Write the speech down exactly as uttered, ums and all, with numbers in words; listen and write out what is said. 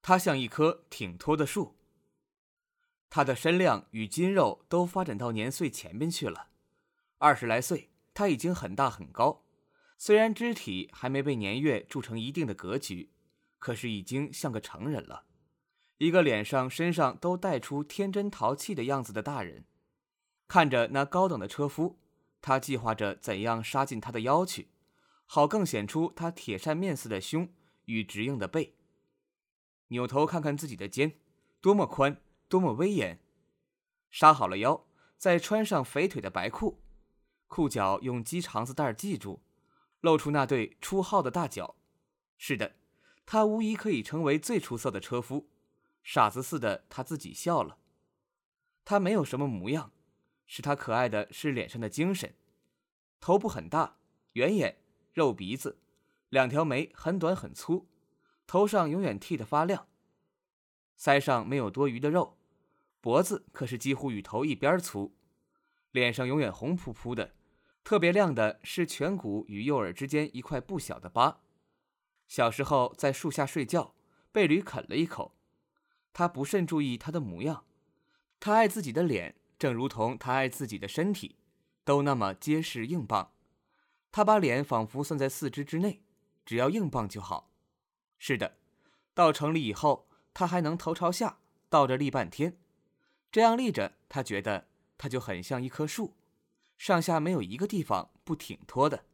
他像一棵挺脱的树。他的身量与筋肉都发展到年岁前边去了，二十来岁，他已经很大很高。虽然肢体还没被年月铸成一定的格局，可是已经像个成人了，一个脸上身上都带出天真淘气的样子的大人。看着那高等的车夫，他计划着怎样杀进他的腰去，好更显出他铁扇面似的胸与直硬的背。扭头看看自己的肩，多么宽，多么威严。杀好了腰，再穿上肥腿的白裤，裤脚用鸡肠子带系住，露出那对出号的大脚。是的，他无疑可以成为最出色的车夫。傻子似的他自己笑了。他没有什么模样，使他可爱的是脸上的精神。头部很大，圆眼，肉鼻子，两条眉很短很粗，头上永远剃得发亮。腮上没有多余的肉，脖子可是几乎与头一边粗。脸上永远红扑扑的，特别亮的是颧骨与右耳之间一块不小的疤。小时候在树下睡觉，被驴啃了一口。他不甚注意他的模样，他爱自己的脸，正如同他爱自己的身体，都那么结实硬棒。他把脸仿佛算在四肢之内，只要硬棒就好。是的，到城里以后，他还能头朝下倒着立半天。这样立着，他觉得他就很像一棵树，上下没有一个地方不挺脱的。